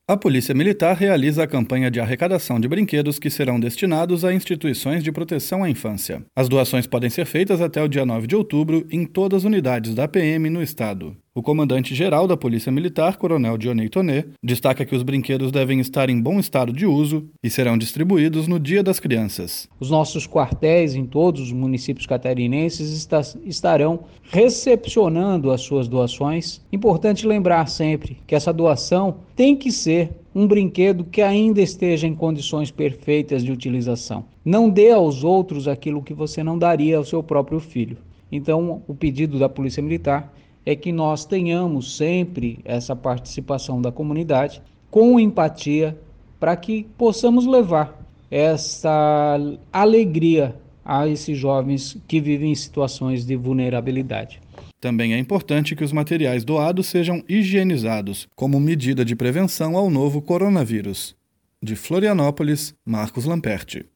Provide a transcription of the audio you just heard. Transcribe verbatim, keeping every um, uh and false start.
A Polícia Militar realiza a campanha de arrecadação de brinquedos que serão destinados a instituições de proteção à infância. As doações podem ser feitas até o dia nove de outubro em todas as unidades da P M no estado. O comandante-geral da Polícia Militar, Coronel Dionei Tonet, destaca que os brinquedos devem estar em bom estado de uso e serão distribuídos no Dia das Crianças. Os nossos quartéis em todos os municípios catarinenses está, estarão recepcionando as suas doações. Importante lembrar sempre que essa doação tem que ser um brinquedo que ainda esteja em condições perfeitas de utilização. Não dê aos outros aquilo que você não daria ao seu próprio filho. Então, o pedido da Polícia Militar é que nós tenhamos sempre essa participação da comunidade com empatia para que possamos levar essa alegria a esses jovens que vivem em situações de vulnerabilidade. Também é importante que os materiais doados sejam higienizados, como medida de prevenção ao novo coronavírus. De Florianópolis, Marcos Lamperti.